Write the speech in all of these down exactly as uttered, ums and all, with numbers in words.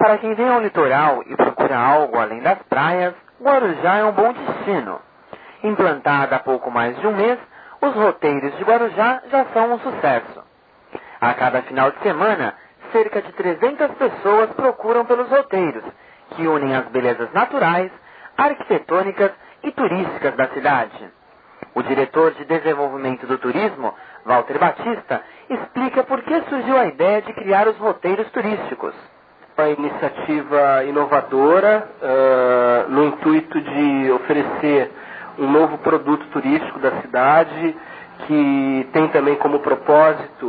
Para quem vem ao litoral e procura algo além das praias, Guarujá é um bom destino. Implantada há pouco mais de um mês, os roteiros de Guarujá já são um sucesso. A cada final de semana, cerca de trezentas pessoas procuram pelos roteiros, que unem as belezas naturais, arquitetônicas e turísticas da cidade. O diretor de desenvolvimento do turismo, Walter Batista, explica por que surgiu a ideia de criar os roteiros turísticos. Uma iniciativa inovadora, uh, no intuito de oferecer um novo produto turístico da cidade, que tem também como propósito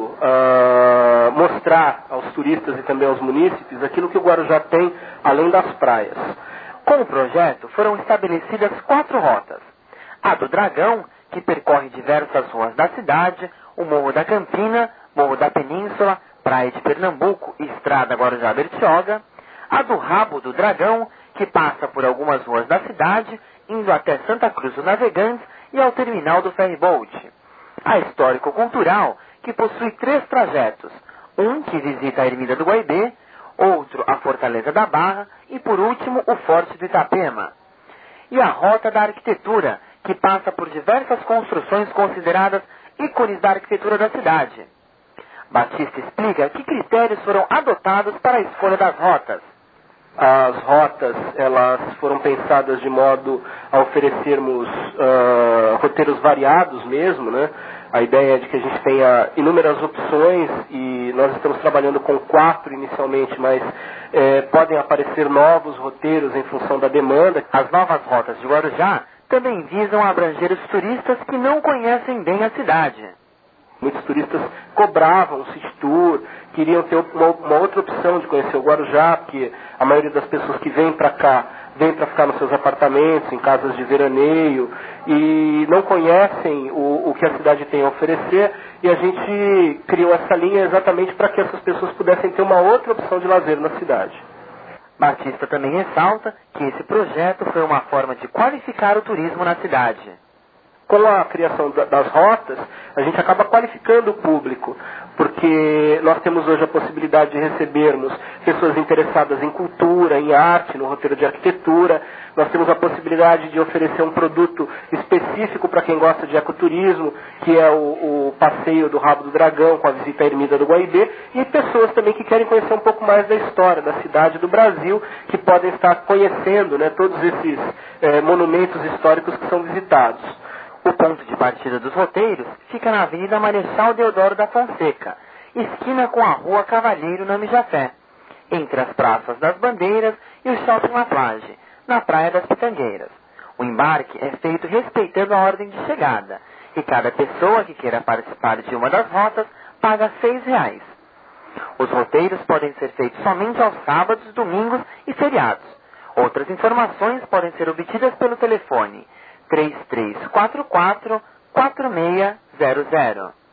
uh, mostrar aos turistas e também aos munícipes aquilo que o Guarujá tem além das praias. Com o projeto foram estabelecidas quatro rotas. A do Dragão, que percorre diversas ruas da cidade, o Morro da Campina, Morro da Península, Praia de Pernambuco e Estrada Guarujá-Bertioga. A do Rabo do Dragão, que passa por algumas ruas da cidade, indo até Santa Cruz dos Navegantes e ao terminal do ferryboat. A Histórico-Cultural, que possui três trajetos, um que visita a Ermida do Guaibê, outro a Fortaleza da Barra e, por último, o Forte do Itapema. E a Rota da Arquitetura, que passa por diversas construções consideradas ícones da arquitetura da cidade. Batista explica que critérios foram adotados para a escolha das rotas. As rotas, elas foram pensadas de modo a oferecermos uh, roteiros variados mesmo, né? A ideia é de que a gente tenha inúmeras opções e nós estamos trabalhando com quatro inicialmente, mas eh, podem aparecer novos roteiros em função da demanda. As novas rotas de Guarujá também visam abranger os turistas que não conhecem bem a cidade. Muitos turistas cobravam o city tour, queriam ter uma, uma outra opção de conhecer o Guarujá, porque a maioria das pessoas que vêm para cá, vêm para ficar nos seus apartamentos, em casas de veraneio, e não conhecem o, o que a cidade tem a oferecer, e a gente criou essa linha exatamente para que essas pessoas pudessem ter uma outra opção de lazer na cidade. Batista também ressalta que esse projeto foi uma forma de qualificar o turismo na cidade. Com a criação das rotas, a gente acaba qualificando o público, porque nós temos hoje a possibilidade de recebermos pessoas interessadas em cultura, em arte, no roteiro de arquitetura. Nós temos a possibilidade de oferecer um produto específico para quem gosta de ecoturismo, que é o, o passeio do Rabo do Dragão, com a visita à Ermida do Guaibê, e pessoas também que querem conhecer um pouco mais da história da cidade do Brasil, que podem estar conhecendo, né, todos esses eh, monumentos históricos que são visitados. O ponto de partida dos roteiros fica na Avenida Marechal Deodoro da Fonseca, esquina com a Rua Cavalheiro Namijafé, entre as Praças das Bandeiras e o Shopping La Plage, na Praia das Pitangueiras. O embarque é feito respeitando a ordem de chegada, e cada pessoa que queira participar de uma das rotas paga seis reais. Os roteiros podem ser feitos somente aos sábados, domingos e feriados. Outras informações podem ser obtidas pelo telefone três três quatro quatro, quatro seis zero zero.